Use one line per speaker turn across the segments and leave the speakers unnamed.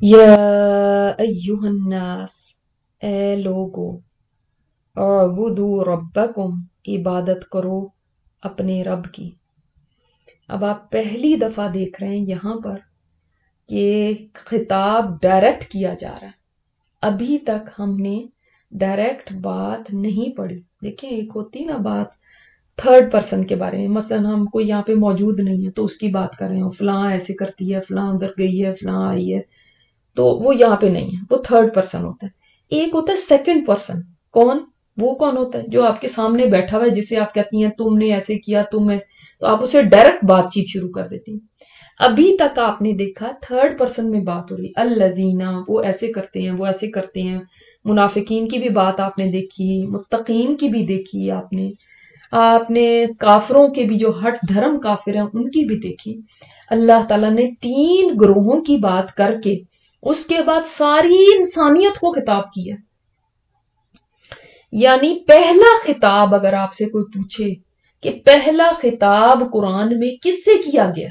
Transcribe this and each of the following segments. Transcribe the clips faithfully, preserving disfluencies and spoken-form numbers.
या अय्युहन्नास, ए लोगो, अबुदू रब्बकुम, इबादत करो अपने रब की। अब आप पहली दफा देख रहे हैं यहां पर कि खिताब डायरेक्ट किया जा रहा है। अभी तक हमने डायरेक्ट बात नहीं पढ़ी। देखिए, एक होती ना बात थर्ड पर्सन के बारे में, मसलन हम कोई यहाँ पे मौजूद नहीं है तो उसकी बात कर रहे हो, फलां ऐसे करती है, फलां उधर गई है, फलां आई है, तो वो यहाँ पे नहीं है, वो थर्ड पर्सन होता है। एक होता है सेकंड पर्सन। कौन? वो कौन होता है? जो आपके सामने बैठा हुआ है, जिसे आप कहती हैं तुमने ऐसे किया, तुम ऐसे, तो आप उसे डायरेक्ट बातचीत शुरू कर देती हैं। अभी तक आपने देखा थर्ड पर्सन में बात हो रही, अल्लज़ीना, वो ऐसे करते हैं, वो ऐसे करते हैं। मुनाफिकीन की भी बात आपने देखी, मुत्तकीन की भी देखी आपने आपने काफिरों के भी, जो हट धर्म काफिर हैं, उनकी भी देखी। अल्लाह ताला ने तीन ग्रोहों की बात करके उसके बाद सारी इंसानियत को खिताब किया। यानी पहला खिताब, अगर आपसे कोई पूछे कि पहला खिताब कुरान में किससे किया गया,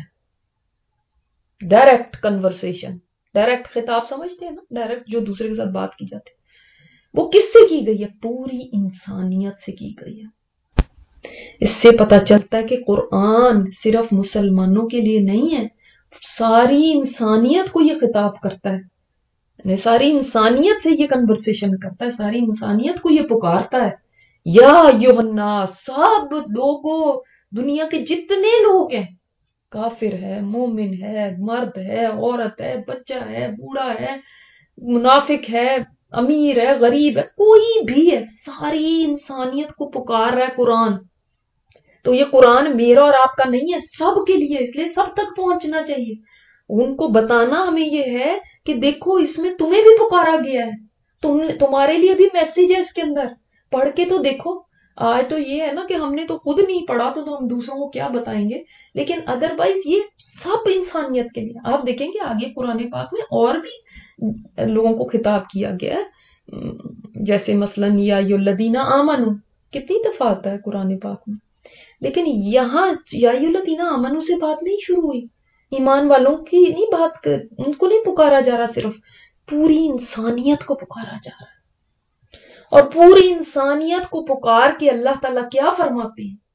डायरेक्ट कन्वर्सेशन, डायरेक्ट खिताब समझते हैं ना, डायरेक्ट जो दूसरे के साथ बात की जाती है, वो किससे की गई है? पूरी इंसानियत से की गई है। इससे पता चलता है कि कुरान सिर्फ मुसलमानों के लिए नहीं है, सारी इंसानियत को ये खिताब करता है, सारी इंसानियत से ये कन्वर्सेशन करता है, सारी इंसानियत को ये पुकारता है, या अय्युहन्नास, सब लोगों, दुनिया के जितने लोग हैं, काफिर है, मोमिन है, मर्द है, औरत है, बच्चा है, बूढ़ा है, मुनाफिक है, अमीर है, गरीब है, कोई भी है, सारी इंसानियत को पुकार रहा है कुरान। तो ये कुरान मेरा और आपका नहीं है, सबके लिए, इसलिए सब तक पहुंचना चाहिए। उनको बताना हमें ये है कि देखो, इसमें तुम्हें भी पुकारा गया है, तुम तुम्हारे लिए भी मैसेज है इसके अंदर, पढ़ के तो देखो। आज तो ये है ना कि हमने तो खुद नहीं पढ़ा, तो, तो हम दूसरों को क्या बताएंगे, लेकिन अदरवाइज ये सब इंसानियत के लिए। आप देखेंगे आगे कुरान पाक में और भी लोगों को खिताब किया गया है, जैसे मसलन या युल्लदीना आमनु, कितनी दफा आता है कुरान पाक में, लेकिन यहाँ यायुल्लदीना आमनु से बात नहीं शुरू हुई, ईमान वालों की नहीं बात कर, उनको नहीं पुकारा जा रहा, सिर्फ पूरी इंसानियत को पुकारा जा रहा है। और पूरी इंसानियत को पुकार के अल्लाह ताला क्या फरमाते हैं?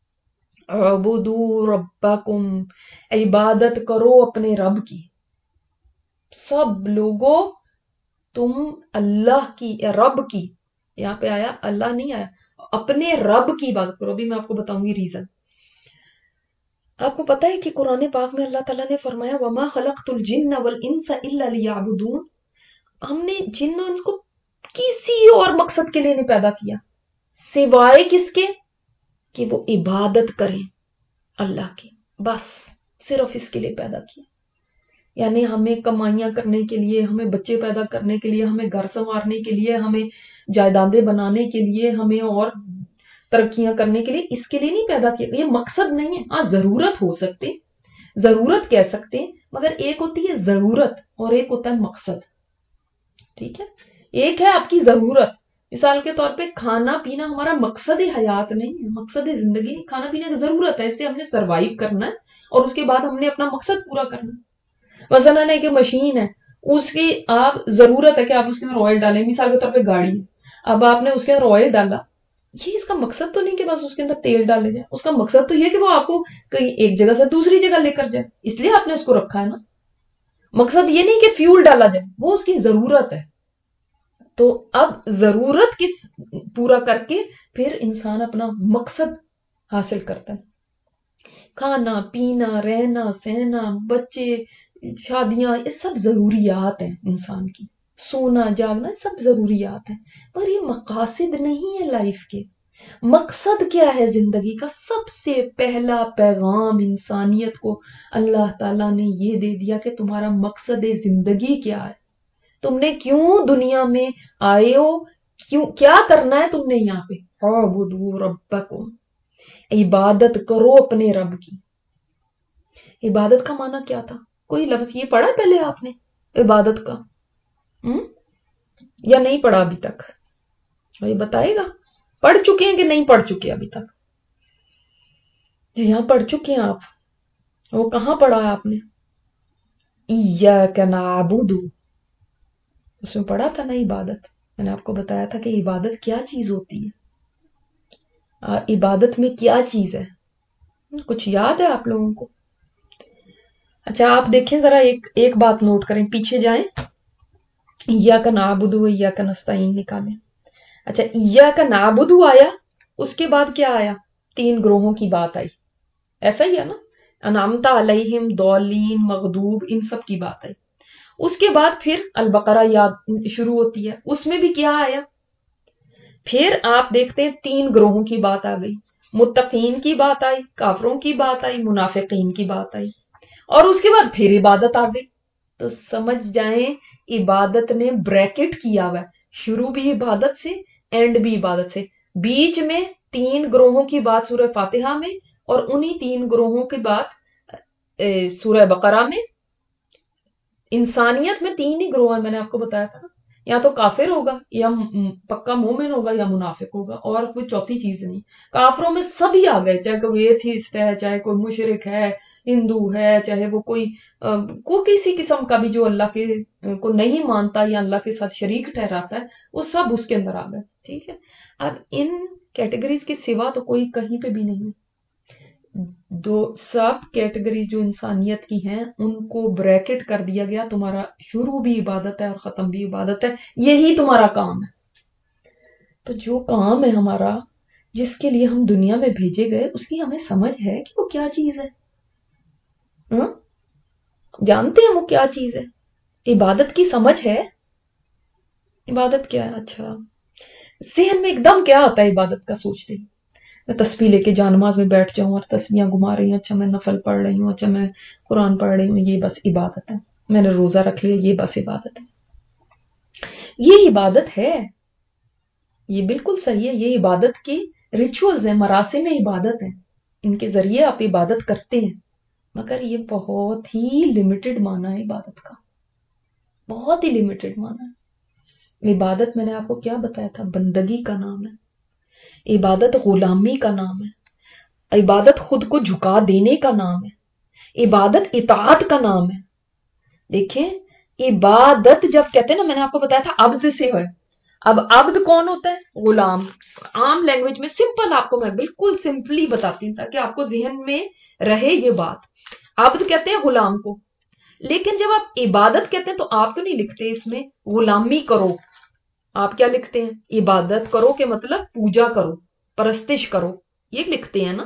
अबुदू रब्बकुम, इबादत करो अपने रब की। सब लोगों, तुम अल्लाह की, रब की, यहाँ पे आया अल्लाह नहीं आया, अपने रब की बात करो। अभी मैं आपको बताऊंगी रीजन। आपको पता है कि कुरान पाक में अल्लाह ताला ने फरमाया, वमा खलक़तुल जिन्ना वल इंसा इल्ला लियअबुदून, हमने जिन्न और इंस को किसी और मकसद के लिए नहीं पैदा किया, सिवाय किसके? कि वो इबादत करें अल्लाह की, बस सिर्फ इसके लिए पैदा किया। यानी हमें कमाइयां करने के लिए, हमें बच्चे पैदा करने के लिए, हमें घर संवारने के लिए, हमें जायदादें बनाने के लिए, हमें और तरक्कियां करने के लिए, इसके लिए नहीं पैदा किया। ये मकसद नहीं है। हाँ, जरूरत हो सकती, जरूरत कह सकते हैं, मगर एक होती है जरूरत और एक होता है मकसद। ठीक है, एक है आपकी जरूरत, मिसाल के तौर पे खाना पीना हमारा मकसद हयात नहीं है, मकसद जिंदगी नहीं, खाना पीना की जरूरत है, इससे हमने सरवाइव करना है और उसके बाद हमने अपना मकसद पूरा करना है। मसलन एक मशीन है, उसकी आप जरूरत है कि आप उसके अंदर ऑयल डालें, मिसाल के तौर पे गाड़ी है, अब आपने उसके अंदर ऑयल डाला, ये इसका मकसद तो नहीं कि बस उसके अंदर तेल डाले जाए, उसका मकसद तो ये कि वो आपको कहीं एक जगह से दूसरी जगह लेकर जाए, इसलिए आपने उसको रखा है ना। मकसद ये नहीं कि फ्यूल डाला जाए, वो उसकी जरूरत है। तो अब जरूरत किस पूरा करके फिर इंसान अपना मकसद हासिल करता है। खाना पीना, रहना सहना, बच्चे, शादियां, ये सब जरूरियात हैं इंसान की, सोना जागना सब जरूरियात हैं, पर ये मकासिद नहीं है लाइफ के। मकसद क्या है जिंदगी का? सबसे पहला पैगाम इंसानियत को अल्लाह ताला ने ये दे दिया कि तुम्हारा मकसद जिंदगी क्या है, तुमने क्यों दुनिया में आए हो, क्यों, क्या करना है तुमने यहाँ पे। अबुदू रब्बकुम, इबादत करो अपने रब की। इबादत का माना क्या था? कोई लफ्ज ये पढ़ा पहले आपने इबादत का? हुँ? या नहीं पढ़ा अभी तक? ये बताएगा, पढ़ चुके हैं कि नहीं पढ़ चुके अभी तक? यहाँ पढ़ चुके हैं आप, वो कहाँ पढ़ा है आपने? इय्याका नअबुदु, اس میں پڑھا تھا نا عبادت، میں نے آپ کو بتایا تھا کہ عبادت کیا چیز ہوتی ہے، عبادت میں کیا چیز ہے، کچھ یاد ہے آپ لوگوں کو؟ اچھا آپ دیکھیں ذرا ایک ایک بات نوٹ کریں، پیچھے جائیں، ایاک نعبد و ایاک نستعین نکالیں۔ اچھا ایاک نعبد آیا، اس کے بعد کیا آیا؟ تین گروہوں کی بات آئی، ایسا ہی ہے نا، انعمت علیہم، ضالین، مغضوب، ان سب کی بات آئی۔ اس کے بعد پھر البقرہ یاد شروع ہوتی ہے، اس میں بھی کیا آیا؟ پھر آپ دیکھتے ہیں تین گروہوں کی بات آ گئی، متقین کی بات آئی، کافروں کی بات آئی، منافقین کی بات آئی، اور اس کے بعد پھر عبادت آ گئی۔ تو سمجھ جائیں عبادت نے بریکٹ کیا ہوا ہے، شروع بھی عبادت سے، اینڈ بھی عبادت سے، بیچ میں تین گروہوں کی بات سورہ فاتحہ میں، اور انہی تین گروہوں کی بات سورہ بقرہ میں۔ انسانیت میں تین ہی گروہ ہیں، میں نے آپ کو بتایا تھا نا، یا تو کافر ہوگا، یا پکا مومن ہوگا، یا منافق ہوگا، اور کوئی چوتھی چیز نہیں۔ کافروں میں سبھی آ گئے، چاہے کوئی ایتھیسٹ ہے، چاہے کوئی مشرک ہے، ہندو ہے، چاہے وہ کوئی کو کسی قسم کا بھی جو اللہ کے کو نہیں مانتا یا اللہ کے ساتھ شریک ٹھہراتا ہے، وہ سب اس کے اندر آ گئے، ٹھیک ہے۔ اب ان کیٹیگریز کے سوا تو کوئی کہیں پہ بھی نہیں ہے، دو سب کیٹیگری جو انسانیت کی ہیں ان کو بریکٹ کر دیا گیا، تمہارا شروع بھی عبادت ہے اور ختم بھی عبادت ہے، یہی تمہارا کام ہے۔ تو جو کام ہے ہمارا، جس کے لیے ہم دنیا میں بھیجے گئے، اس کی ہمیں سمجھ ہے کہ وہ کیا چیز ہے؟ ہاں جانتے ہیں وہ کیا چیز ہے؟ عبادت کی سمجھ ہے؟ عبادت کیا ہے؟ اچھا ذہن میں ایک دم کیا آتا ہے عبادت کا سوچتے ہی؟ میں تسبیح لے کے جانماز میں بیٹھ جاؤں اور تسبیحاں گھما رہی ہوں، اچھا میں نفل پڑھ رہی ہوں، اچھا میں قرآن پڑھ رہی ہوں، یہ بس عبادت ہے، میں نے روزہ رکھ لیا، یہ بس عبادت ہے، یہ عبادت ہے، یہ بالکل صحیح ہے، یہ عبادت کی ریچولز ہیں، مراسم عبادت ہیں، ان کے ذریعے آپ عبادت کرتے ہیں، مگر یہ بہت ہی لمیٹڈ معنی ہے عبادت کا، بہت ہی لمیٹڈ معنی ہے۔ عبادت میں نے آپ کو کیا بتایا تھا؟ بندگی کا نام ہے، عبادت غلامی کا نام ہے، عبادت خود کو جھکا دینے کا نام ہے، عبادت اطاعت کا نام ہے۔ دیکھیں عبادت جب کہتے ہیں نا، میں نے آپ کو بتایا تھا عبد سے ہے، اب عبد کون ہوتا ہے؟ غلام۔ عام لینگویج میں سمپل آپ کو میں بالکل سمپلی بتاتی ہوں تاکہ آپ کو ذہن میں رہے یہ بات۔ عبد کہتے ہیں غلام کو، لیکن جب آپ عبادت کہتے ہیں تو آپ تو نہیں لکھتے اس میں غلامی کرو، آپ کیا لکھتے ہیں؟ عبادت کرو کے مطلب پوجا کرو، پرستش کرو، یہ لکھتے ہیں نا۔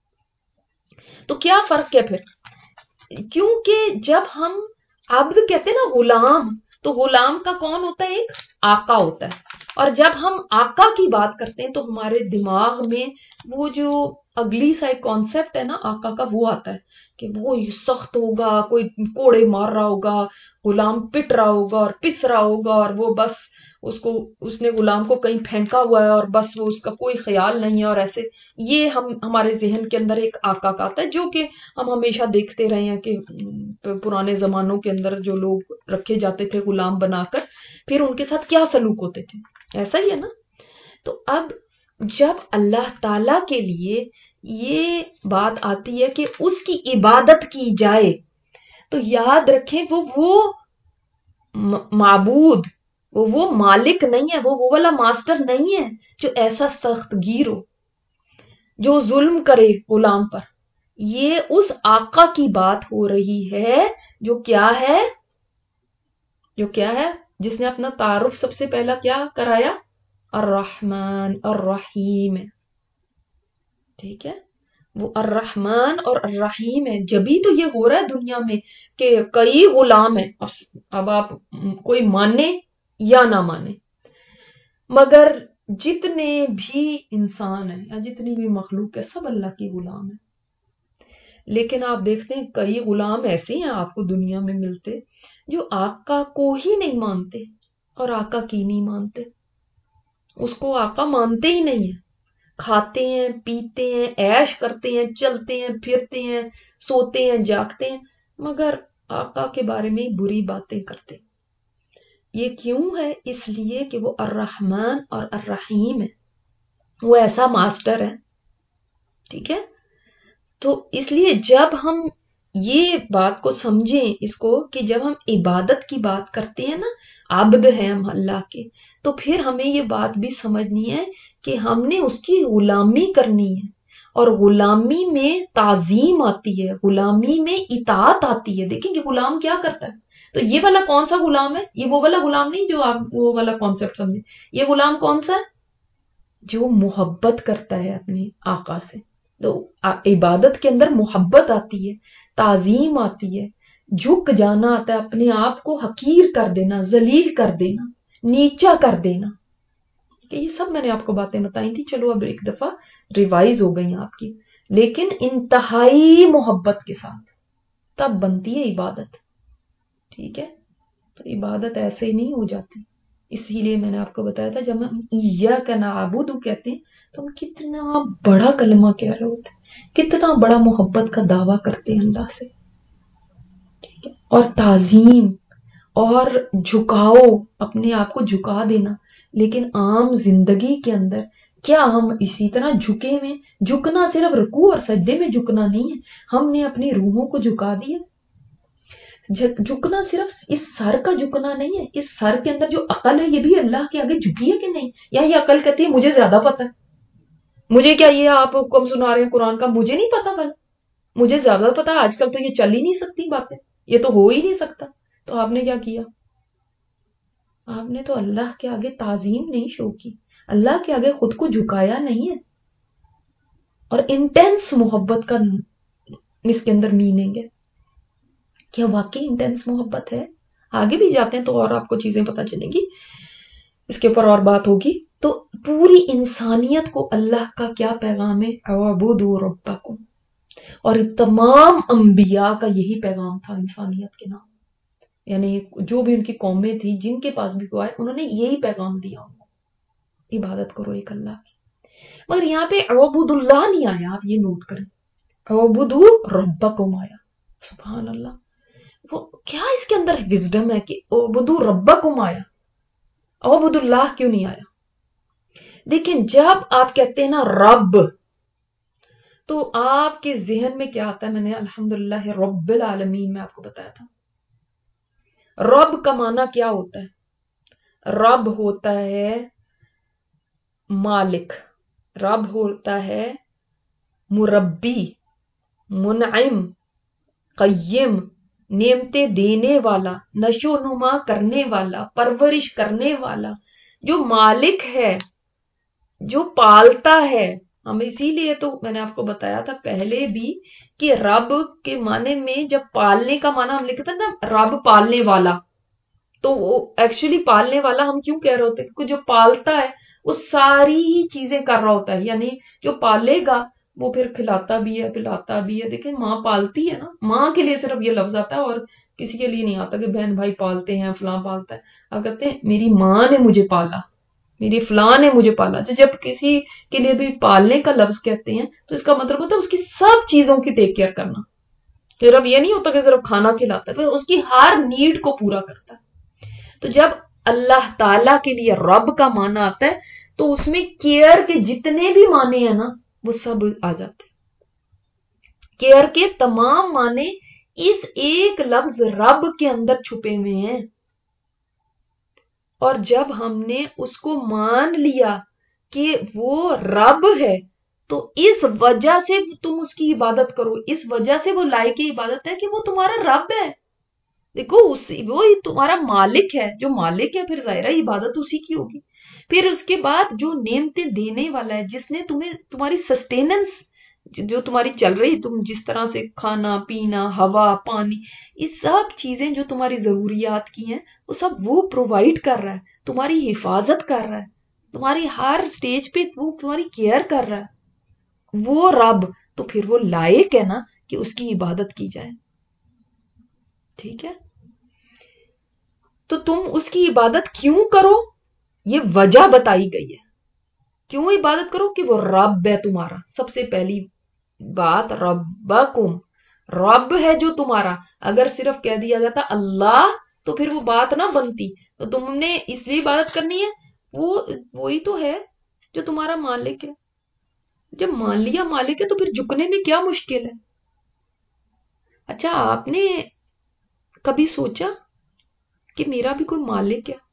تو کیا فرق ہے پھر؟ کیونکہ جب ہم عبد کہتے ہیں نا غلام، تو غلام کا کون ہوتا ہے؟ ایک آقا ہوتا ہے، اور جب ہم آقا کی بات کرتے ہیں تو ہمارے دماغ میں وہ جو اگلی سا ایک کانسیپٹ ہے نا آقا کا، وہ آتا ہے کہ وہ سخت ہوگا، کوئی کوڑے مار رہا ہوگا، غلام پٹ رہا ہوگا اور پس رہا ہوگا، اور وہ بس اس کو اس نے غلام کو کہیں پھینکا ہوا ہے اور بس وہ اس کا کوئی خیال نہیں ہے، اور ایسے یہ ہم ہمارے ذہن کے اندر ایک آقا کا آتا ہے، جو کہ ہم ہمیشہ دیکھتے رہے ہیں کہ پرانے زمانوں کے اندر جو لوگ رکھے جاتے تھے غلام بنا کر، پھر ان کے ساتھ کیا سلوک ہوتے تھے، ایسا ہی ہے نا۔ تو اب جب اللہ تعالی کے لیے یہ بات آتی ہے کہ اس کی عبادت کی جائے، تو یاد رکھیں وہ وہ معبود، وہ وہ مالک نہیں ہے، وہ وہ والا ماسٹر نہیں ہے جو ایسا سخت گیر ہو، جو ظلم کرے غلام پر۔ یہ اس آقا کی بات ہو رہی ہے جو کیا ہے، جو کیا ہے، جس نے اپنا تعارف سب سے پہلا کیا کرایا؟ الرحمن الرحیم، ٹھیک ہے، وہ الرحمن اور الرحیم ہے۔ جبھی تو یہ ہو رہا ہے دنیا میں کہ کئی غلام ہیں، اب آپ کوئی مانے یا نہ مانے، مگر جتنے بھی انسان ہیں یا جتنی بھی مخلوق ہے سب اللہ کی غلام ہے۔ لیکن آپ دیکھتے ہیں کئی غلام ایسے ہیں آپ کو دنیا میں ملتے جو آقا کو ہی نہیں مانتے اور آقا کی نہیں مانتے، اس کو آقا مانتے ہی نہیں ہیں، کھاتے ہیں، پیتے ہیں، عیش کرتے ہیں، چلتے ہیں، پھرتے ہیں، سوتے ہیں، جاگتے ہیں، مگر آقا کے بارے میں بری باتیں کرتے۔ یہ کیوں ہے؟ اس لیے کہ وہ الرحمن اور الرحیم ہے، وہ ایسا ماسٹر ہے، ٹھیک ہے۔ تو اس لیے جب ہم یہ بات کو سمجھیں اس کو کہ جب ہم عبادت کی بات کرتے ہیں نا، عابد ہیں ہم اللہ کے، تو پھر ہمیں یہ بات بھی سمجھنی ہے کہ ہم نے اس کی غلامی کرنی ہے، اور غلامی میں تعظیم آتی ہے، غلامی میں اطاعت آتی ہے۔ دیکھیں کہ غلام کیا کرتا ہے، تو یہ والا کون سا غلام ہے؟ یہ وہ والا غلام نہیں جو آپ وہ والا کانسیپٹ سمجھے۔ یہ غلام کون سا ہے؟ جو محبت کرتا ہے اپنے آقا سے۔ تو عبادت کے اندر محبت آتی ہے، تعظیم آتی ہے، جھک جانا آتا ہے، اپنے آپ کو حقیر کر دینا، ذلیل کر دینا، نیچا کر دینا۔ کہ یہ سب میں نے آپ کو باتیں بتائی تھی، چلو اب ایک دفعہ ریوائز ہو گئی آپ کی، لیکن انتہائی محبت کے ساتھ تب بنتی ہے عبادت۔ ٹھیک ہے، تو عبادت ایسے ہی نہیں ہو جاتی۔ اسی لیے میں نے آپ کو بتایا تھا جب ہم ایاک نعبد کہتے ہیں تو ہم کتنا بڑا کلمہ کہہ رہے ہوتے ہیں، کتنا بڑا محبت کا دعویٰ کرتے ہیں اللہ سے، ٹھیک ہے، اور تعظیم اور جھکاؤ، اپنے آپ کو جھکا دینا۔ لیکن عام زندگی کے اندر کیا ہم اسی طرح جھکے ہوئے؟ جھکنا صرف رکوع اور سجدے میں جھکنا نہیں ہے، ہم نے اپنی روحوں کو جھکا دیا۔ جھکنا صرف اس سر کا جھکنا نہیں ہے، اس سر کے اندر جو عقل ہے یہ بھی اللہ کے آگے جھکی ہے کہ نہیں؟ یا یہ عقل کہتی ہے مجھے زیادہ پتا ہے، مجھے کیا یہ آپ حکم سنا رہے ہیں قرآن کا، مجھے نہیں پتا، بل مجھے زیادہ پتا، آج کل تو یہ چل ہی نہیں سکتی باتیں، یہ تو ہو ہی نہیں سکتا۔ تو آپ نے کیا کیا؟ آپ نے تو اللہ کے آگے تعظیم نہیں شو کی، اللہ کے آگے خود کو جھکایا نہیں ہے، اور انٹینس محبت کا اس کے اندر میننگ ہے۔ کیا واقعی انٹینس محبت ہے؟ آگے بھی جاتے ہیں تو اور آپ کو چیزیں پتہ چلیں گی، اس کے اوپر اور بات ہوگی۔ تو پوری انسانیت کو اللہ کا کیا پیغام ہے؟ اعبدوا ربکم، اور تمام انبیاء کا یہی پیغام تھا انسانیت کے نام، یعنی جو بھی ان کی قومیں تھی، جن کے پاس بھی کوئی آئے، انہوں نے یہی پیغام دیا ان کو، عبادت کرو ایک اللہ کی۔ مگر یہاں پہ اعبدوا اللہ نہیں آیا، آپ یہ نوٹ کریں، اعبدوا ربکم آیا۔ سبحان اللہ، وہ کیا اس کے اندر وزڈم ہے کہ اعبدوا ربکم آیا، اعبدوا اللہ کیوں نہیں آیا؟ دیکھیں جب آپ کہتے ہیں نا رب، تو آپ کے ذہن میں کیا آتا ہے؟ میں نے الحمدللہ رب العالمین میں آپ کو بتایا تھا، رب کا معنی کیا ہوتا ہے؟ رب ہوتا ہے مالک، رب ہوتا ہے مربی، منعم، قیم، نعمتیں دینے والا، نشو و نما کرنے والا، پرورش کرنے والا، جو مالک ہے، جو پالتا ہے۔ ہم اسی لیے تو میں نے آپ کو بتایا تھا پہلے بھی کہ رب کے معنی میں جب پالنے کا معنی ہم لکھتے ہیں نا رب پالنے والا، تو وہ ایکچولی پالنے والا ہم کیوں کہہ رہے ہوتے ہیں؟ کیونکہ جو پالتا ہے وہ ساری ہی چیزیں کر رہا ہوتا ہے، یعنی جو پالے گا وہ پھر کھلاتا بھی ہے، پلاتا بھی ہے۔ دیکھیں ماں پالتی ہے نا، ماں کے لیے صرف یہ لفظ آتا ہے اور کسی کے لیے نہیں آتا کہ بہن بھائی پالتے ہیں، فلاں پالتا ہے۔ اب کہتے ہیں میری ماں نے مجھے پالا، میری فلاں نے مجھے پالا۔ جب کسی کے لیے بھی پالنے کا لفظ کہتے ہیں تو اس کا مطلب ہوتا ہے اس کی سب چیزوں کی ٹیک کیئر کرنا، صرف یہ نہیں ہوتا کہ صرف کھانا کھلاتا ہے، اس کی ہر نیڈ کو پورا کرتا ہے۔ تو جب اللہ تعالیٰ کے لیے رب کا معنی آتا ہے تو اس میں کیئر کے جتنے بھی معنی ہیں نا وہ سب آ جاتے ہیں۔ کیئر کے تمام معنی اس ایک لفظ رب کے اندر چھپے ہوئے ہیں، اور جب ہم نے اس کو مان لیا کہ وہ رب ہے تو اس وجہ سے تم اس کی عبادت کرو، اس وجہ سے وہ لائق عبادت ہے کہ وہ تمہارا رب ہے۔ دیکھو وہ تمہارا مالک ہے، جو مالک ہے پھر ظاہرہ عبادت اسی کی ہوگی۔ پھر اس کے بعد جو نعمتیں دینے والا ہے، جس نے تمہیں تمہاری سسٹیننس جو تمہاری چل رہی، تم جس طرح سے کھانا پینا، ہوا پانی، یہ سب چیزیں جو تمہاری ضروریات کی ہیں وہ سب وہ پرووائڈ کر رہا ہے، تمہاری حفاظت کر رہا ہے، تمہاری ہر سٹیج پہ وہ تمہاری کیئر کر رہا ہے، وہ رب، تو پھر وہ لائق ہے نا کہ اس کی عبادت کی جائے۔ ٹھیک ہے، تو تم اس کی عبادت کیوں کرو؟ یہ وجہ بتائی گئی ہے، کیوں عبادت کرو؟ کہ وہ رب ہے تمہارا۔ سب سے پہلی بات ربکم، رب ہے جو تمہارا۔ اگر صرف کہہ دیا جاتا اللہ تو پھر وہ بات نہ بنتی، تو تم نے اس لیے عبادت کرنی ہے، وہ وہی تو ہے جو تمہارا مالک ہے۔ جب مان لیا مالک ہے تو پھر جھکنے میں کیا مشکل ہے؟ اچھا آپ نے کبھی سوچا کہ میرا بھی کوئی مالک ہے؟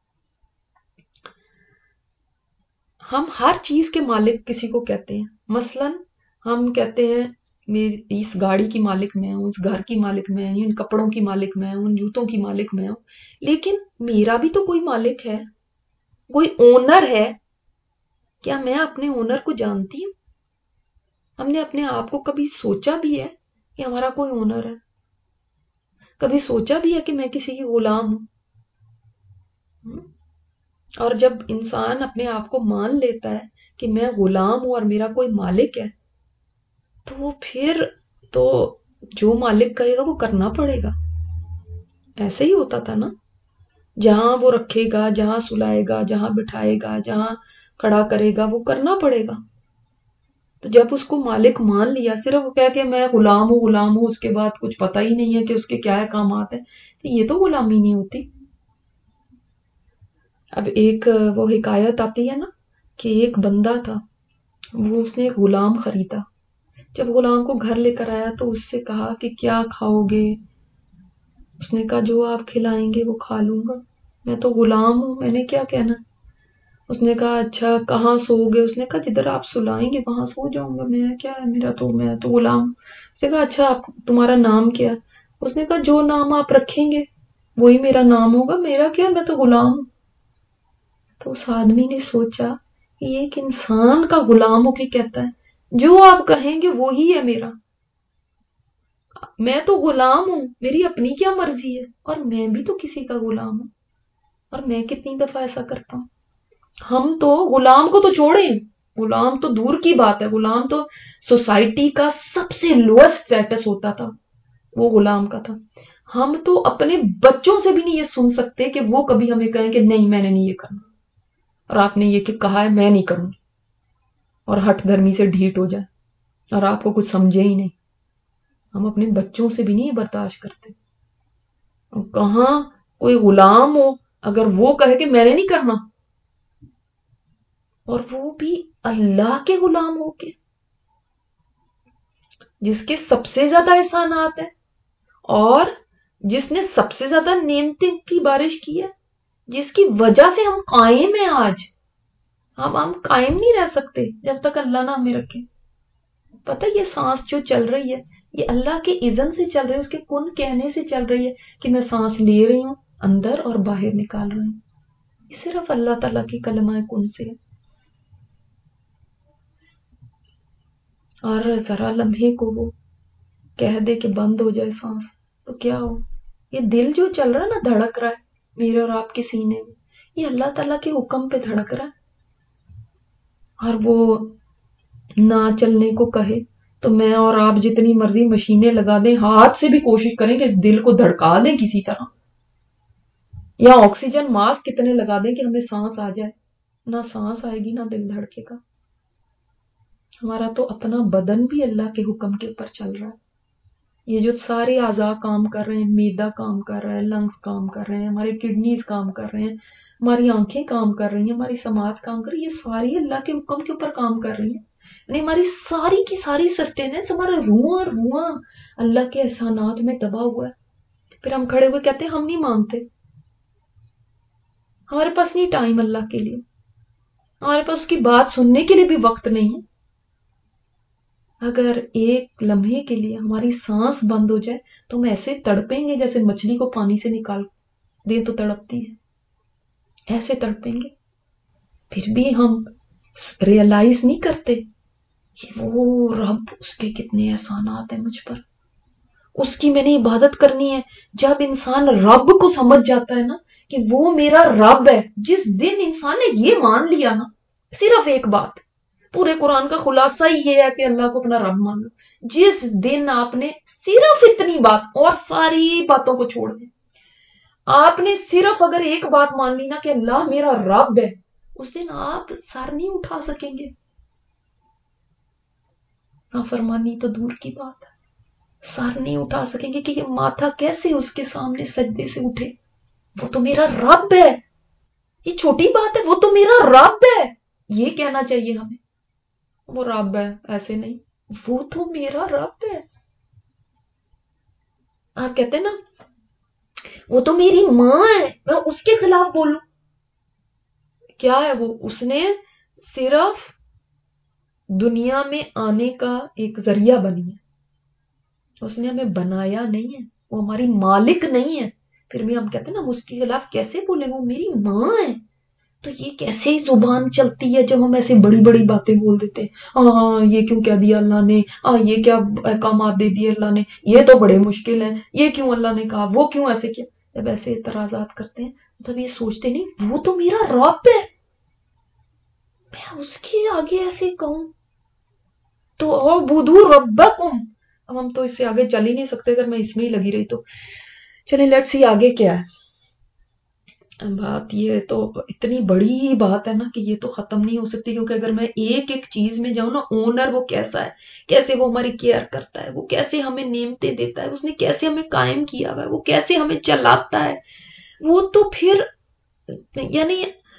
ہم ہر چیز کے مالک کسی کو کہتے ہیں. مثلا ہم کہتے ہیں میری اس گاڑی کی مالک میں ہوں، اس گھر کی مالک میں ہوں، ان کپڑوں کی مالک میں ہوں، ان جوتوں کی مالک میں ہوں. لیکن میرا بھی تو کوئی مالک ہے، کوئی اونر ہے. کیا میں اپنے اونر کو جانتی ہوں؟ ہم نے اپنے آپ کو کبھی سوچا بھی ہے کہ ہمارا کوئی اونر ہے؟ کبھی سوچا بھی ہے کہ میں کسی کی غلام ہوں؟ اور جب انسان اپنے آپ کو مان لیتا ہے کہ میں غلام ہوں اور میرا کوئی مالک ہے، تو پھر تو جو مالک کہے گا وہ کرنا پڑے گا. ایسے ہی ہوتا تھا نا، جہاں وہ رکھے گا، جہاں سلائے گا، جہاں بٹھائے گا، جہاں کھڑا کرے گا، وہ کرنا پڑے گا. تو جب اس کو مالک مان لیا، صرف وہ کہہ کہ میں غلام ہوں غلام ہوں، اس کے بعد کچھ پتہ ہی نہیں ہے کہ اس کے کیا احکامات ہیں، تو یہ تو غلامی نہیں ہوتی. اب ایک وہ حکایت آتی ہے نا کہ ایک بندہ تھا، وہ اس نے ایک غلام خریدا. جب غلام کو گھر لے کر آیا تو اس سے کہا کہ کیا کھاؤ گے؟ اس نے کہا جو آپ کھلائیں گے وہ کھا لوں گا، میں تو غلام ہوں، میں نے کیا کہنا. اس نے کہا اچھا کہاں سو گے؟ اس نے کہا جدھر آپ سلائیں گے وہاں سو جاؤں گا، میں کیا ہے، میرا تو میں تو غلام ہوں. اس نے کہا اچھا آپ تمہارا نام کیا؟ اس نے کہا جو نام آپ رکھیں گے وہی میرا نام ہوگا، میرا کیا، میں تو غلام ہوں. تو اس آدمی نے سوچا کہ ایک انسان کا غلام ہو کے کہتا ہے جو آپ کہیں گے وہی ہے میرا، میں تو غلام ہوں، میری اپنی کیا مرضی ہے، اور میں بھی تو کسی کا غلام ہوں. اور میں کتنی دفعہ ایسا کرتا ہوں. ہم تو غلام کو تو چھوڑیں، غلام تو دور کی بات ہے، غلام تو سوسائٹی کا سب سے لوئسٹ اسٹیٹس ہوتا تھا، وہ غلام کا تھا. ہم تو اپنے بچوں سے بھی نہیں یہ سن سکتے کہ وہ کبھی ہمیں کہیں کہ نہیں میں نے نہیں یہ کرنا، اور آپ نے یہ کہ کہا ہے میں نہیں کروں، اور ہٹ دھرمی سے ڈھیٹ ہو جائے اور آپ کو کچھ سمجھے ہی نہیں. ہم اپنے بچوں سے بھی نہیں یہ برداشت کرتے. کہاں کوئی غلام ہو اگر وہ کہے کہ میں نے نہیں کرنا، اور وہ بھی اللہ کے غلام ہو کے، جس کے سب سے زیادہ احسانات ہیں، اور جس نے سب سے زیادہ نعمتیں کی بارش کی ہے، جس کی وجہ سے ہم قائم ہیں آج. ہم ہم قائم نہیں رہ سکتے جب تک اللہ نہ ہمیں رکھے. پتہ یہ سانس جو چل رہی ہے یہ اللہ کے اذن سے چل رہی ہے، اس کے کن کہنے سے چل رہی ہے کہ میں سانس لے رہی ہوں اندر اور باہر نکال رہی ہوں. یہ صرف اللہ تعالیٰ کی کلمہ کن سے ہے. اور ذرا لمحے کو وہ کہہ دے کہ بند ہو جائے سانس تو کیا ہو. یہ دل جو چل رہا ہے نا، دھڑک رہا ہے میرے اور آپ کے سینے میں، یہ اللہ تعالیٰ کے حکم پہ دھڑک رہا ہے. اور وہ نہ چلنے کو کہے تو میں اور آپ جتنی مرضی مشینیں لگا دیں، ہاتھ سے بھی کوشش کریں کہ اس دل کو دھڑکا دیں کسی طرح، یا آکسیجن ماسک کتنے لگا دیں کہ ہمیں سانس آ جائے، نہ سانس آئے گی نہ دل دھڑکے گا. ہمارا تو اپنا بدن بھی اللہ کے حکم کے اوپر چل رہا ہے. یہ جو سارے اعضاء کام کر رہے ہیں، میدا کام کر رہا ہے، لنگس کام کر رہے ہیں، ہمارے کڈنیز کام کر رہے ہیں، ہماری آنکھیں کام کر رہی ہیں، ہماری سماعت کام کر رہی ہے، یہ ساری اللہ کے حکم کے اوپر کام کر رہی ہیں. یعنی ہماری ساری کی ساری سسٹیننس، ہمارا رواں رواں اللہ کے احسانات میں دبا ہوا ہے. پھر ہم کھڑے ہوئے کہتے ہیں ہم نہیں مانگتے، ہمارے پاس نہیں ٹائم اللہ کے لیے، ہمارے پاس اس کی بات سننے کے لیے بھی وقت نہیں ہے. اگر ایک لمحے کے لیے ہماری سانس بند ہو جائے تو ہم ایسے تڑپیں گے جیسے مچھلی کو پانی سے نکال دیں تو تڑپتی ہے، ایسے تڑپیں گے. پھر بھی ہم ریئلائز نہیں کرتے کہ وہ رب، اس کے کتنے احسانات ہیں مجھ پر، اس کی میں نے عبادت کرنی ہے. جب انسان رب کو سمجھ جاتا ہے نا کہ وہ میرا رب ہے، جس دن انسان نے یہ مان لیا نا، صرف ایک بات، پورے قرآن کا خلاصہ ہی یہ ہے کہ اللہ کو اپنا رب مانو. جس دن آپ نے صرف اتنی بات اور ساری باتوں کو چھوڑ دیں، آپ نے صرف اگر ایک بات مان لی نا کہ اللہ میرا رب ہے، اس دن آپ سر نہیں اٹھا سکیں گے. نافرمانی تو دور کی بات ہے، سر نہیں اٹھا سکیں گے کہ یہ ماتھا کیسے اس کے سامنے سجدے سے اٹھے. وہ تو میرا رب ہے، یہ چھوٹی بات ہے، وہ تو میرا رب ہے. یہ کہنا چاہیے ہمیں، وہ رب ہے، ایسے نہیں، وہ تو میرا رب ہے. آپ کہتے ہیں نا وہ تو میری ماں ہے، میں اس کے خلاف بولوں. کیا ہے وہ؟ اس نے صرف دنیا میں آنے کا ایک ذریعہ بنی ہے، اس نے ہمیں بنایا نہیں ہے، وہ ہماری مالک نہیں ہے. پھر بھی ہم کہتے ہیں نا ہم اس کے خلاف کیسے بولیں، وہ میری ماں ہے. تو یہ کیسے زبان چلتی ہے جب ہم ایسے بڑی بڑی باتیں بول دیتے ہیں. ہاں یہ کیوں کہہ دیا اللہ نے، ہاں یہ کیا احکامات دے دیے اللہ نے، یہ تو بڑے مشکل ہیں، یہ کیوں اللہ نے کہا، وہ کیوں ایسے کیا. جب ایسے اعتراضات کرتے ہیں تب یہ سوچتے نہیں وہ تو میرا رب ہے، میں اس کے آگے ایسے کہوں. تو اور بدو ربکم، اب ہم تو اس سے آگے چل ہی نہیں سکتے اگر میں اس میں ہی لگی رہی تو. چلیں لیٹس سی آگے کیا ہے. بات یہ تو اتنی بڑی بات ہے نا کہ یہ تو ختم نہیں ہو سکتی، کیونکہ اگر میں ایک ایک چیز میں جاؤں نا، اونر وہ کیسا ہے، کیسے وہ ہماری کیئر کرتا ہے، وہ کیسے ہمیں نعمتیں دیتا ہے، اس نے کیسے ہمیں قائم کیا ہوا ہے، وہ کیسے ہمیں چلاتا ہے، وہ تو پھر یعنی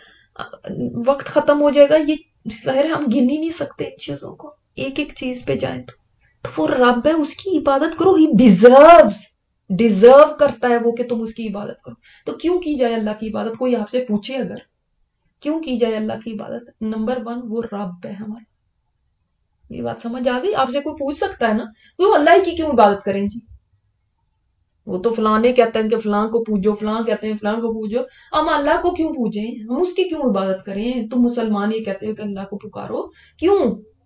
وقت ختم ہو جائے گا. یہ ظاہر ہے ہم گن ہی نہیں سکتے ان چیزوں کو، ایک ایک چیز پہ جائیں تو تو وہ رب ہے، اس کی عبادت کرو. ہی ڈیزروز ڈیزرو کرتا ہے وہ کہ تم اس کی عبادت کرو. تو کیوں کی جائے اللہ کی عبادت؟ کوئی آپ سے پوچھے اگر کیوں کی جائے اللہ کی عبادت، نمبر ون وہ رب ہے ہمارا. یہ بات سمجھ آ گئی؟ آپ سے کوئی پوچھ سکتا ہے نا وہ اللہ کی کیوں عبادت کریں جی، وہ تو فلاں کہتے ہیں کہ فلاں کو پوجو، فلاں کہتے ہیں فلاں کو پوجو. ہم اللہ کو کیوں پوجیں، ہم اس کی کیوں عبادت کریں؟ تم مسلمان یہ کہتے ہو کہ اللہ کو پکارو، کیوں؟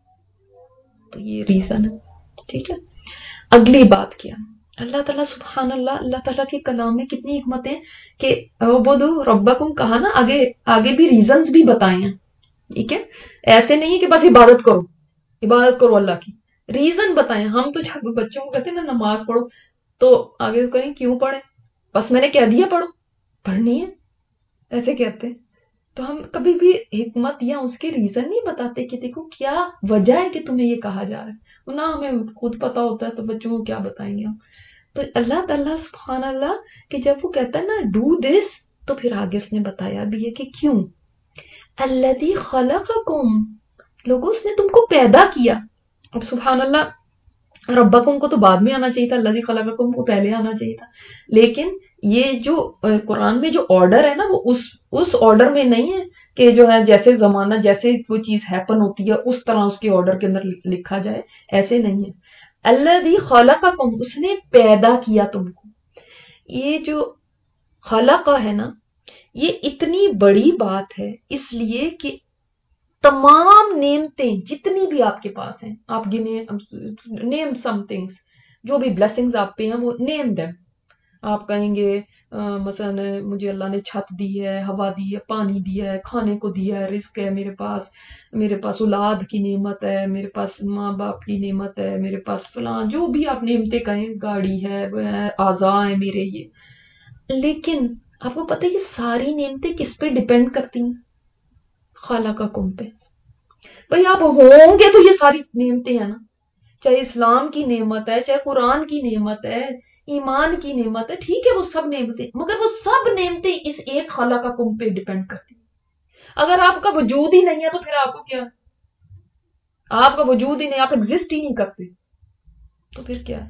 تو یہ ریزن ہے. ٹھیک ہے، اگلی بات کیا، اللہ تعالیٰ سبحان اللہ، اللہ تعالیٰ کے کلام میں کتنی حکمتیں کہ عبدو ربکم کہا نا، آگے آگے بھی ریزنز بھی بتائے ہیں. ٹھیک ہے، ایسے نہیں کہ بس عبادت کرو عبادت کرو اللہ کی، ریزن بتائیں. ہم تو جب بچوں کو کہتے ہیں نا نماز پڑھو تو آگے کریں کیوں پڑھیں، بس میں نے کہہ دیا پڑھو، پڑھنی ہے ایسے کہتے ہیں. تو ہم کبھی بھی حکمت یا اس کے ریزن نہیں بتاتے کہ دیکھو کیا وجہ ہے کہ تمہیں یہ کہا جا رہا ہے. نہ ہمیں خود پتا ہوتا ہے تو بچوں کو کیا بتائیں گے ہم. تو اللہ تعالیٰ سبحان اللہ کہ جب وہ کہتا ہے نا ڈو دس، تو پھر آگے اس نے بتایا بھی ہے کہ کیوں. الذی خلقکم، لوگوں اس نے تم کو پیدا کیا. اب سبحان اللہ ربکم کو تو بعد میں آنا چاہیے تھا، الذی خلقکم کو پہلے آنا چاہیے تھا. لیکن یہ جو قرآن میں جو آرڈر ہے نا وہ اس اس آرڈر میں نہیں ہے کہ جو ہے جیسے زمانہ جیسے وہ چیز ہیپن ہوتی ہے اس طرح اس کے آرڈر کے اندر لکھا جائے، ایسے نہیں ہے. الذی خلقکم، اس نے پیدا کیا تم کو. یہ جو خلق ہے نا یہ اتنی بڑی بات ہے اس لیے کہ تمام نعمتیں جتنی بھی آپ کے پاس ہیں، آپ گنے نیم سم تھنگس، جو بھی بلیسنگز آپ پہ ہیں وہ نیم دیم. آپ کہیں گے مثلا مجھے اللہ نے چھت دی ہے، ہوا دی ہے، پانی دیا ہے، کھانے کو دیا ہے، رزق ہے میرے پاس، میرے پاس اولاد کی نعمت ہے، میرے پاس ماں باپ کی نعمت ہے، میرے پاس فلاں جو بھی آپ نعمتیں کہیں، گاڑی ہے، اعضاء ہیں میرے یہ. لیکن آپ کو پتہ ہے یہ ساری نعمتیں کس پہ ڈیپینڈ کرتی ہیں؟ خالقکم پہ. بھئی آپ ہوں گے تو یہ ساری نعمتیں ہیں نا، چاہے اسلام کی نعمت ہے، چاہے قرآن کی نعمت ہے، ایمان کی نعمت ہے، ٹھیک ہے وہ سب نعمتیں، مگر وہ سب نعمتیں اس ایک خالقکم پہ ڈیپینڈ کرتی ہیں. اگر آپ کا وجود ہی نہیں ہے تو پھر آپ کو کیا، آپ کا وجود ہی نہیں، آپ ایگزسٹ ہی نہیں کرتے تو پھر کیا.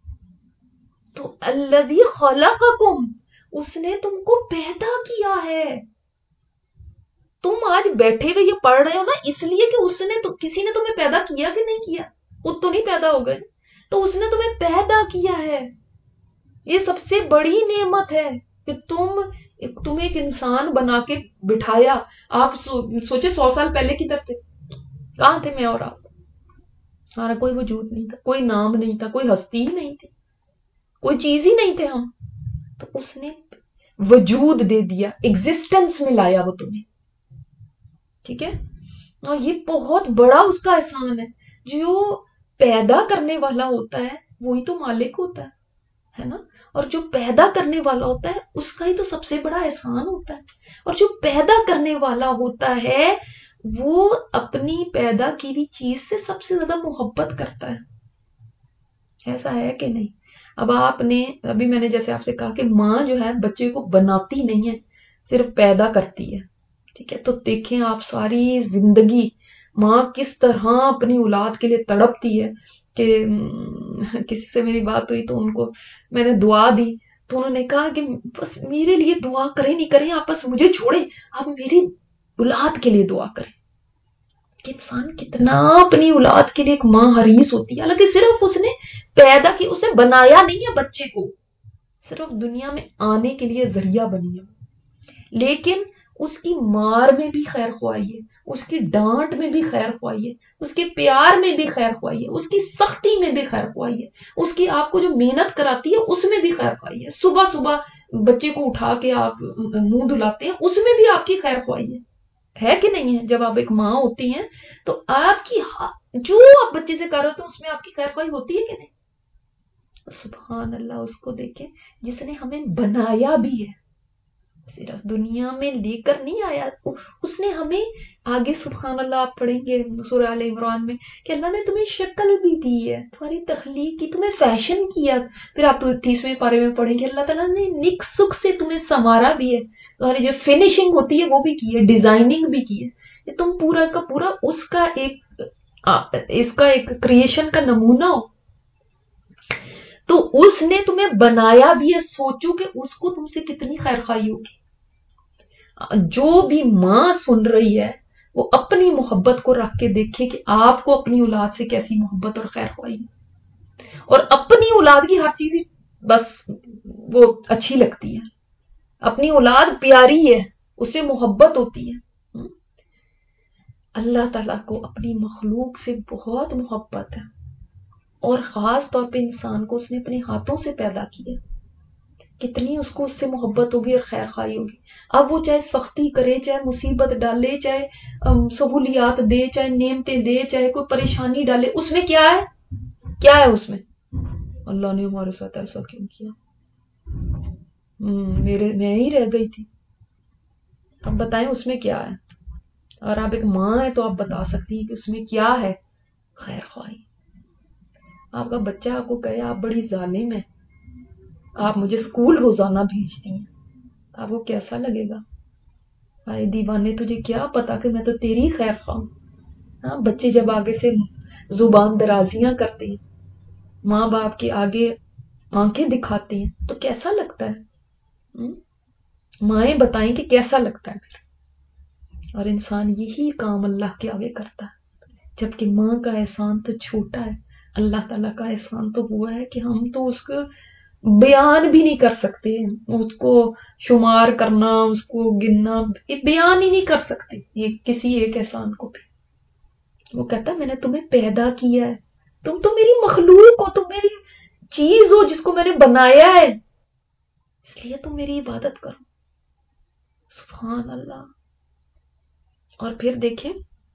تو الذی خلقکم، اس نے تم کو پیدا کیا ہے. تم آج بیٹھے ہوئے یہ پڑھ رہے ہو نا اس لیے کہ اس نے تو کسی نے تمہیں پیدا کیا کہ نہیں کیا، خود تو نہیں پیدا ہو گئے، تو اس نے تمہیں پیدا کیا ہے. یہ سب سے بڑی نعمت ہے کہ تم تم ایک انسان بنا کے بٹھایا. آپ سوچے سو سال پہلے کی طرف تھے، کہاں تھے میں اور آپ؟ ہمارا کوئی وجود نہیں تھا، کوئی نام نہیں تھا، کوئی ہستی ہی نہیں تھی، کوئی چیز ہی نہیں تھے ہم. تو اس نے وجود دے دیا، ایگزسٹنس میں لایا وہ تمہیں. ٹھیک ہے، اور یہ بہت بڑا اس کا احسان ہے. جو پیدا کرنے والا ہوتا ہے وہی تو مالک ہوتا ہے ہے نا، اور جو پیدا کرنے والا ہوتا ہے اس کا ہی تو سب سے بڑا احسان ہوتا ہے. اور جو پیدا کرنے والا ہوتا ہے وہ اپنی پیدا کی ہوئی چیز سے سب سے زیادہ محبت کرتا ہے. ایسا ہے کہ نہیں؟ اب آپ نے ابھی میں نے جیسے آپ سے کہا کہ ماں جو ہے بچے کو بناتی نہیں ہے، صرف پیدا کرتی ہے. ٹھیک ہے، تو دیکھیں آپ ساری زندگی ماں کس طرح اپنی اولاد کے لیے تڑپتی ہے کہ کسی سے میری بات ہوئی تو ان کو میں نے دعا دی تو انہوں نے کہا کہ بس میرے لیے دعا کریں نہیں کریں آپ بس مجھے چھوڑیں آپ میری اولاد کے لیے دعا کریں. کہ انسان کتنا اپنی اولاد کے لیے ایک ماں حریص ہوتی ہے. حالانکہ صرف اس نے پیدا کی اس نے بنایا نہیں ہے بچے کو, صرف دنیا میں آنے کے لیے ذریعہ بنی ہے, لیکن اس کی مار میں بھی خیر خواہی ہے, اس کی ڈانٹ میں بھی خیر خواہی ہے, اس کے پیار میں بھی خیر خواہی ہے, اس کی سختی میں بھی خیر خواہی ہے, اس کی آپ کو جو محنت کراتی ہے اس میں بھی خیر خواہی ہے, صبح صبح بچے کو اٹھا کے آپ منہ دھلاتے ہیں اس میں بھی آپ کی خیر خواہی ہے. ہے کہ نہیں ہے؟ جب آپ ایک ماں ہوتی ہیں تو آپ کی جو آپ بچے سے کر رہے ہو اس میں آپ کی خیر خواہی ہوتی ہے کہ نہیں؟ سبحان اللہ, اس کو دیکھیں جس نے ہمیں بنایا بھی ہے, صرف دنیا میں لے کر نہیں آیا, اس نے ہمیں آگے سبحان اللہ آپ پڑھیں گے سورہ آل عمران میں کہ اللہ نے تمہیں شکل بھی دی ہے, تمہاری تخلیق کی, تمہیں فیشن کیا. پھر آپ تو تیسویں پارے میں پڑھیں گے اللہ تعالیٰ نے نک سک سے تمہیں سنوارا بھی ہے, تمہاری جو فنیشنگ ہوتی ہے وہ بھی کی ہے, ڈیزائننگ بھی کی ہے, تم پورا کا پورا اس کا ایک اس کا ایک کریشن کا نمونہ ہو. تو اس نے تمہیں بنایا بھی ہے, سوچو کہ اس کو تم سے کتنی خیر خواہی ہوگی. جو بھی ماں سن رہی ہے وہ اپنی محبت کو رکھ کے دیکھے کہ آپ کو اپنی اولاد سے کیسی محبت اور خیر خواہی ہے, اور اپنی اولاد کی ہر چیز بس وہ اچھی لگتی ہے, اپنی اولاد پیاری ہے, اس سے محبت ہوتی ہے. اللہ تعالیٰ کو اپنی مخلوق سے بہت محبت ہے, اور خاص طور پہ انسان کو اس نے اپنے ہاتھوں سے پیدا کیا, کتنی اس کو اس سے محبت ہوگی اور خیر خواہی ہوگی. اب وہ چاہے سختی کرے, چاہے مصیبت ڈالے, چاہے سہولیات دے, چاہے نعمتیں دے, چاہے کوئی پریشانی ڈالے, اس میں کیا ہے, کیا ہے اس میں, اللہ نے ہمارے ساتھ ایسا کیوں کیا, میرے میں ہی رہ گئی تھی. اب بتائیں اس میں کیا ہے؟ اور آپ ایک ماں ہے تو آپ بتا سکتی ہیں کہ اس میں کیا ہے خیر خواہی. آپ کا بچہ آپ کو کہے آپ بڑی ظالم ہے, آپ مجھے اسکول روزانہ بھیجتی ہیں, آپ کو کیسا لگے گا؟ آئے دیوانے, تجھے کیا پتا کہ میں تو تیری خیر خواہ ہوں. ہاں, بچے جب آگے سے زبان درازیاں کرتے ہیں, ماں باپ کے آگے آنکھیں دکھاتے ہیں تو کیسا لگتا ہے؟ مائیں بتائیں کہ کیسا لگتا ہے پھر. اور انسان یہی کام اللہ کے آگے کرتا ہے, جبکہ ماں کا احسان تو چھوٹا ہے, اللہ تعالیٰ کا احسان تو ہوا ہے کہ ہم تو اس کو بیان بھی نہیں کر سکتے, اس کو شمار کرنا, اس کو گننا, بیان ہی نہیں کر سکتے یہ کسی ایک احسان کو بھی. وہ کہتا ہے میں نے تمہیں پیدا کیا ہے, تم تو میری مخلوق ہو, تم میری چیز ہو جس کو میں نے بنایا ہے, اس لیے تم میری عبادت کرو. سبحان اللہ. اور پھر دیکھیں,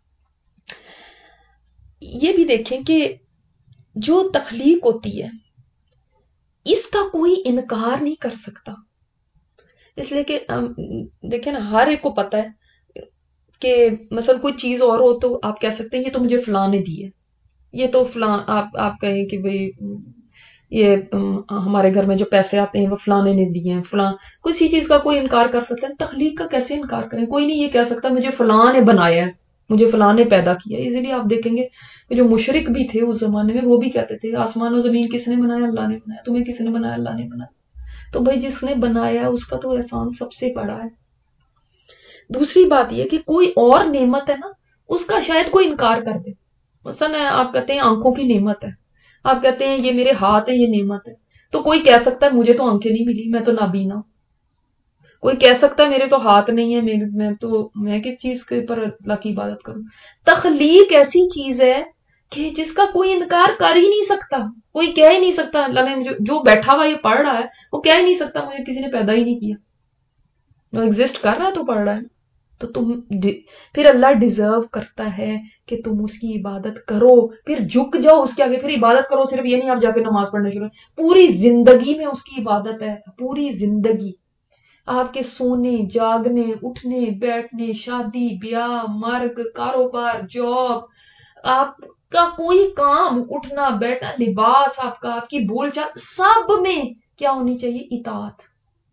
یہ بھی دیکھیں کہ جو تخلیق ہوتی ہے اس کا کوئی انکار نہیں کر سکتا, اس لیے کہ دیکھیں نا, ہر ایک کو پتا ہے کہ مثلا کوئی چیز اور ہو تو آپ کہہ سکتے ہیں یہ تو مجھے فلاں نے دی ہے, یہ تو فلاں, آپ آپ کہیں کہ بھئی یہ ہمارے گھر میں جو پیسے آتے ہیں وہ فلانے نے دیے ہیں, فلاں کسی چیز کا کوئی انکار کر سکتا ہے؟ تخلیق کا کیسے انکار کریں؟ کوئی نہیں یہ کہہ سکتا مجھے فلاں نے بنایا ہے, مجھے فلاں نے پیدا کیا. اسی لیے آپ دیکھیں گے کہ جو مشرک بھی تھے اس زمانے میں وہ بھی کہتے تھے آسمان و زمین کس نے بنایا؟ اللہ نے بنایا. تمہیں کس نے بنایا؟ اللہ نے بنایا. تو بھائی جس نے بنایا اس کا تو احسان سب سے بڑا ہے. دوسری بات یہ کہ کوئی اور نعمت ہے نا, اس کا شاید کوئی انکار کر دے. مثلا آپ کہتے ہیں آنکھوں کی نعمت ہے, آپ کہتے ہیں یہ میرے ہاتھ ہے, یہ نعمت ہے, تو کوئی کہہ سکتا ہے مجھے تو آنکھیں نہیں ملی, میں تو نابینا ہوں. کوئی کہہ سکتا ہے میرے تو ہاتھ نہیں ہے, میرے میں تو میں کس چیز کے پر اللہ کی عبادت کروں. تخلیق ایسی چیز ہے کہ جس کا کوئی انکار کر ہی نہیں سکتا, کوئی کہہ ہی نہیں سکتا. اللہ نے جو بیٹھا ہوا یہ پڑھ رہا ہے وہ کہہ ہی نہیں سکتا مجھے کسی نے پیدا ہی نہیں کیا, وہ ایگزسٹ کر رہا ہے تو پڑھ رہا ہے. تو تم پھر اللہ ڈیزرو کرتا ہے کہ تم اس کی عبادت کرو, پھر جھک جاؤ اس کے آگے, پھر عبادت کرو. صرف یہ نہیں آپ جا کے نماز پڑھنا شروع, پوری زندگی میں اس کی عبادت ہے, پوری زندگی. آپ کے سونے, جاگنے, اٹھنے, بیٹھنے, شادی, بیاہ, مرگ, کاروبار, جاب, آپ کا کوئی کام, اٹھنا بیٹھنا, لباس آپ کا, آپ کی بول چال, سب میں کیا ہونی چاہیے؟ اطاعت.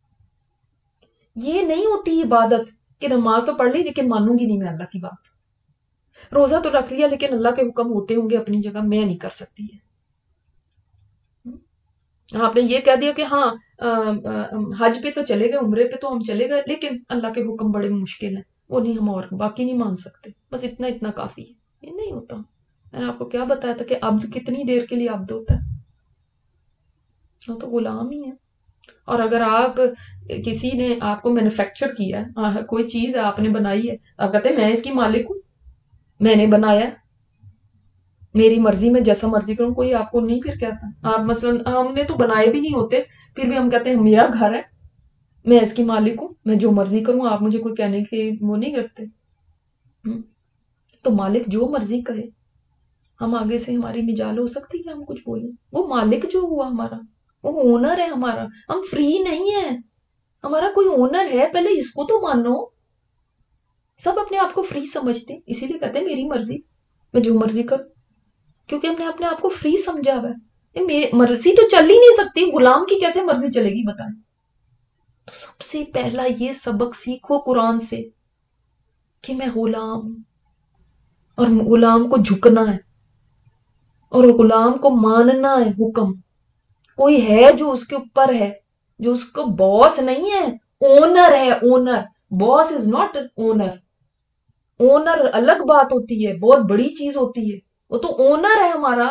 یہ نہیں ہوتی عبادت کہ نماز تو پڑھ لی لیکن مانوں گی نہیں میں اللہ کی بات, روزہ تو رکھ لیا لیکن اللہ کے حکم ہوتے ہوں گے اپنی جگہ, میں نہیں کر سکتی ہے. آپ نے یہ کہہ دیا کہ ہاں حج پہ تو چلے گئے، عمرے پہ تو ہم چلے گئے، لیکن اللہ کے حکم بڑے مشکل ہیں، وہ نہیں ہم اور باقی نہیں مان سکتے، بس اتنا اتنا کافی ہے. یہ نہیں ہوتا. میں نے آپ کو کیا بتایا تھا کہ عبد کتنی دیر کے لیے عبد ہوتا ہے؟ وہ تو غلام ہی ہے. اور اگر آپ کسی نے آپ کو مینوفیکچر کیا ہے، کوئی چیز آپ نے بنائی ہے، آپ کہتے ہیں میں اس کی مالک ہوں، میں نے بنایا، میری مرضی میں جیسا مرضی کروں، کوئی آپ کو نہیں پھر کہتا. آپ مثلا ہم نے تو بنائے بھی نہیں ہوتے، پھر بھی ہم کہتے ہیں میرا گھر ہے، میں اس کی مالک ہوں، میں جو مرضی کروں، آپ مجھے کوئی کہنے کے وہ نہیں کرتے. تو مالک جو مرضی کرے، ہم آگے سے ہماری مجال ہو سکتی ہے ہم کچھ بولیں. وہ مالک جو ہوا ہمارا، وہ اونر ہے ہمارا، ہم فری نہیں ہیں، ہمارا کوئی اونر ہے، پہلے اس کو تو مانو. سب اپنے آپ کو فری سمجھتے، اسی لیے کہتے ہیں میری مرضی، میں جو مرضی کروں، کیونکہ ہم نے اپنے آپ کو فری سمجھا ہوا ہے. مرضی تو چل ہی نہیں سکتی، غلام کی کیسے مرضی چلے گی بتائیں. تو سب سے پہلا یہ سبق سیکھو قرآن سے کہ میں غلام ہوں، اور غلام کو جھکنا ہے، اور غلام کو ماننا ہے. حکم کوئی ہے جو اس کے اوپر ہے، جو اس کو باس نہیں ہے، اونر ہے. Owner, boss is not owner. Owner الگ بات ہوتی ہے، بہت بڑی چیز ہوتی ہے، وہ تو اونر ہے ہمارا.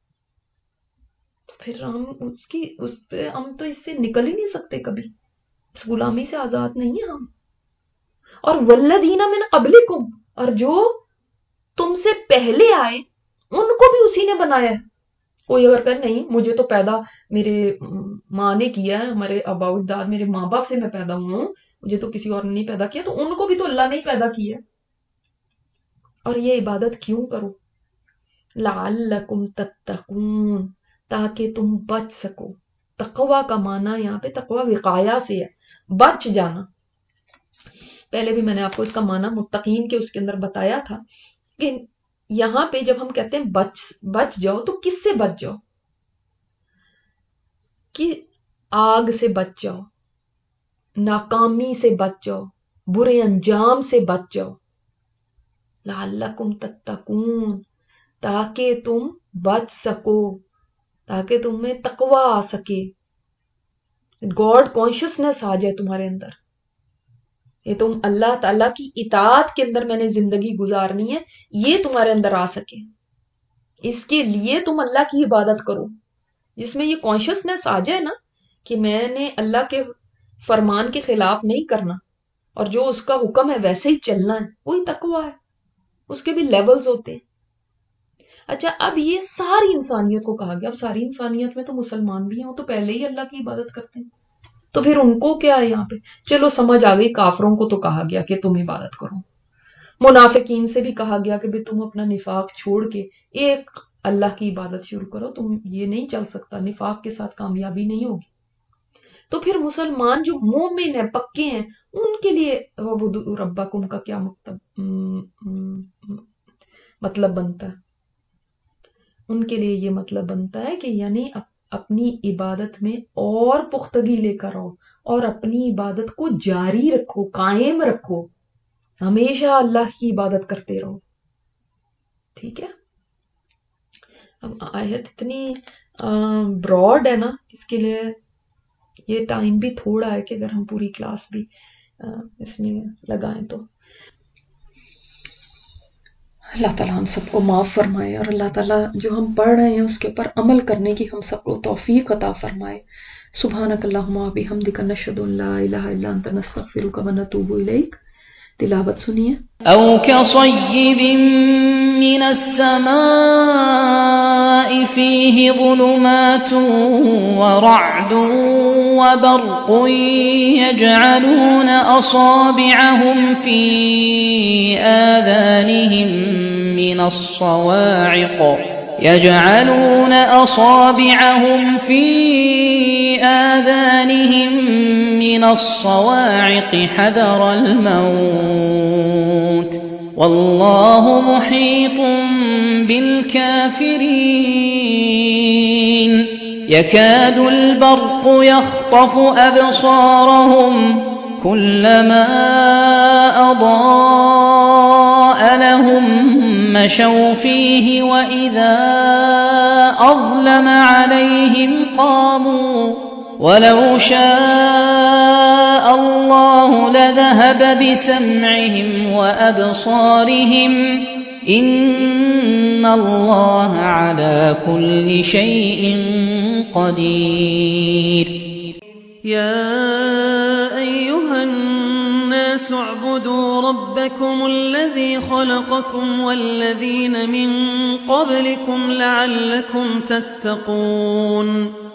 پھر ہم اس کی اس پہ ہم تو اس سے نکل ہی نہیں سکتے کبھی، اس غلامی سے آزاد نہیں ہیں ہم. اور والذین من قبلکم، اور جو تم سے پہلے آئے ان کو بھی اسی نے بنایا ہے. کوئی اگر کہ نہیں مجھے تو پیدا میرے ماں نے کیا ہے، ہمارے آبا اجداد میرے ماں باپ سے میں پیدا ہوا ہوں، مجھے تو کسی اور نے نہیں پیدا کیا، تو ان کو بھی تو اللہ نے ہی پیدا کیا. اور یہ عبادت کیوں کرو؟ لعلکم تتقون، تاکہ تم بچ سکو. تقوی کا معنی یہاں پہ تقوی وقایا سے ہے، بچ جانا. پہلے بھی میں نے آپ کو اس کا معنی متقین کے اس کے اندر بتایا تھا کہ یہاں پہ جب ہم کہتے ہیں بچ بچ جاؤ، تو کس سے بچ جاؤ؟ کہ آگ سے بچ جاؤ، ناکامی سے بچ جاؤ، برے انجام سے بچ جاؤ. لعلکم تتقون، تاکہ تم بچ سکو، تاکہ تمہیں تقوی آ سکے، گاڈ کانشسنس آ جائے تمہارے اندر. یہ تم اللہ تعالیٰ کی اطاعت کے اندر میں نے زندگی گزارنی ہے، یہ تمہارے اندر آ سکے. اس کے لیے تم اللہ کی عبادت کرو، جس میں یہ کانشسنس آ جائے نا کہ میں نے اللہ کے فرمان کے خلاف نہیں کرنا، اور جو اس کا حکم ہے ویسے ہی چلنا ہے، وہی تقوی ہے. اس کے بھی لیولز ہوتے ہیں. اچھا، اب یہ ساری انسانیت کو کہا گیا. اب ساری انسانیت میں تو مسلمان بھی ہیں، وہ تو پہلے ہی اللہ کی عبادت کرتے ہیں، تو پھر ان کو کیا ہے یہاں پہ؟ چلو سمجھ آ گئی، کافروں کو تو کہا گیا کہ تم عبادت کرو، منافقین سے بھی کہا گیا کہ تم اپنا نفاق چھوڑ کے ایک اللہ کی عبادت شروع کرو. تم یہ نہیں چل سکتا، نفاق کے ساتھ کامیابی نہیں ہوگی. تو پھر مسلمان جو مومن ہیں، پکے ہیں، ان کے لیے وَاعْبُدُوا رَبَّكُمْ کا کیا مطلب بنتا ہے؟ ان کے لیے یہ مطلب بنتا ہے کہ یعنی اپنی عبادت میں اور پختگی لے کر آؤ، اور اپنی عبادت کو جاری رکھو، قائم رکھو، ہمیشہ اللہ کی عبادت کرتے رہو. ٹھیک ہے؟ اب آیت اتنی براڈ ہے نا، اس کے لیے یہ ٹائم بھی تھوڑا ہے کہ اگر ہم پوری کلاس بھی اس میں لگائیں تو. اللہ تعالیٰ ہم سب کو معاف فرمائے، اور اللہ تعالیٰ جو ہم پڑھ رہے ہیں اس کے اوپر عمل کرنے کی ہم سب کو توفیق عطا فرمائے. سبحانک اللہم و بحمدک، نشہد ان لا الہ الا انت، نستغفرک و نتوب الیک. تلاوت سنیے.
او كصيب من السماء فيه ظلمات ورعد وبرق يجعلون أصابعهم في آذانهم من الصواعق يجعلون أصابعهم في آذانهم من الصواعق حذر الموت والله محيط بالكافرين يكاد البرق يخطف أبصارهم كلما أضاء لهم مشوا فيه وإذا أظلم عليهم قاموا ولو شاء الله لذهب بسمعهم وأبصارهم إن الله على كل شيء قدير.
يا أيها الناس اعبدوا ربكم الذي خلقكم والذين من قبلكم لعلكم تتقون.